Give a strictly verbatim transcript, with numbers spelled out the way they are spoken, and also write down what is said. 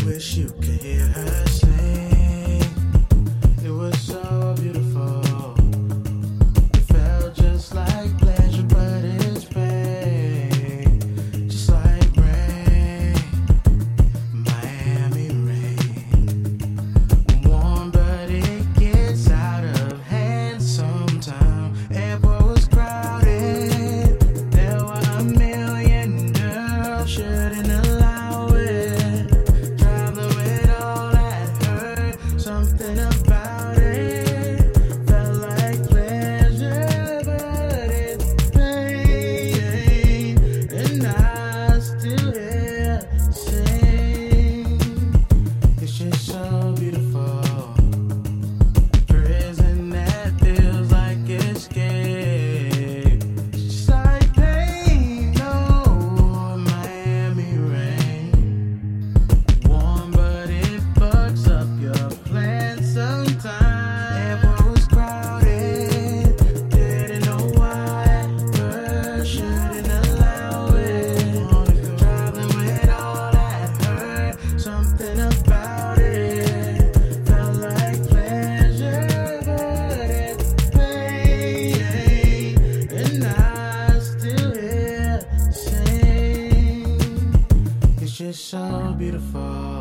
wish you could hear her sing. It was so beautiful. It felt just like pleasure, but it's pain. Just like rain, Miami rain. Warm, but it gets out of hand sometimes. Airport was crowded. There were a million girls. Shouldn't allow it. Traveling with all that hurt. Something about it felt like pleasure, but it's pain. And I still hear sing. It's just so beautiful. Prison that feels like escape. Just like pain, no Miami rain. Warm, but it fucks up your plans sometimes. Airport was crowded. Didn't know why at first. Shouldn't allow it. Traveling with all that hurt. Something about it felt like pleasure, but it's pain. And I still hear sing. It's just so beautiful.